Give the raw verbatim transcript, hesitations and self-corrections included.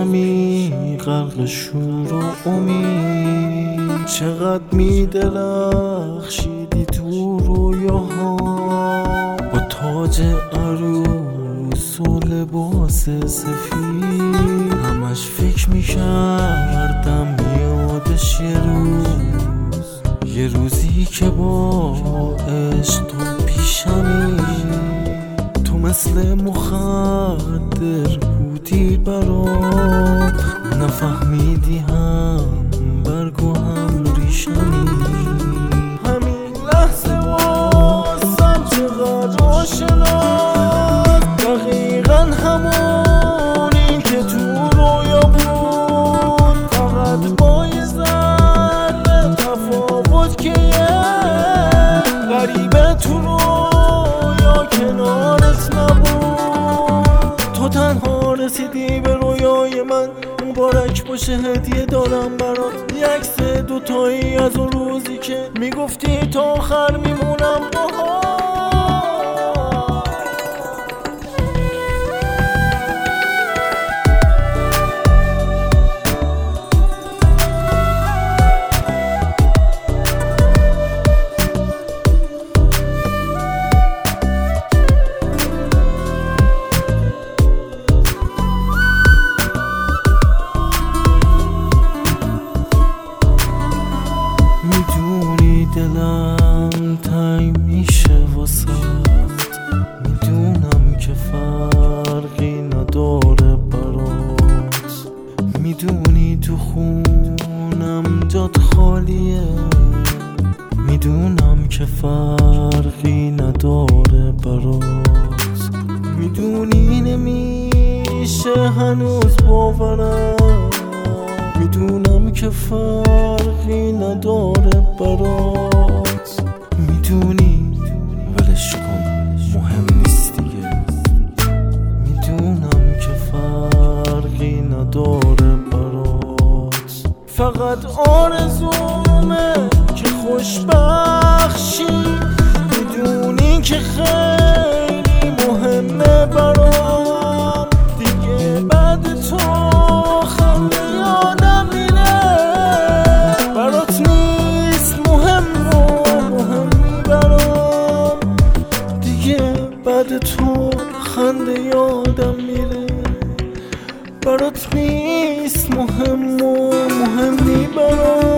پیشمی غرق شور و امید، چقدر می درخشیدی تو رویاها با تاج عروس و لباس سفید. همش فکر می کردم یادش یه روز، یه روزی که با عشق تو پیشمی، تو مثل مخدر بودی برام، نفهمیدی هم برگ و هم ریشمی. همین لحظه واسم چقدر آشناست، دقیقا همونی که تو رویا بود، فقط با یه ذره تفاوت که یه غریبه تو رویا کنارت نبود. تو تنها رسیدی به رویای من، مبارک باشه هدیه دارم برات، یه عکس دوتایی از اون روزی که میگفتی تا آخر میمونم باهات. میدونی دلم تنگ میشه واسه، میدونم که فرقی نداره برات، میدونی تو خونم جات خالیه، میدونم که فرقی نداره برات، میدونی نمیشه هنوز باورم، میدونم که فرقی نداره برات، میدونی ولش کن مهم نیست دیگه، میدونم که فرقی نداره برات. فقط آرزومه که خوشبخشی، میدونی که خیلی مهمه برام، دیگه بعد تو خنده یادم میره، برات نیست مهم و مهمی برام، دیگه بعد تو خنده یادم میره، برات نیست مهم و مهمی برام.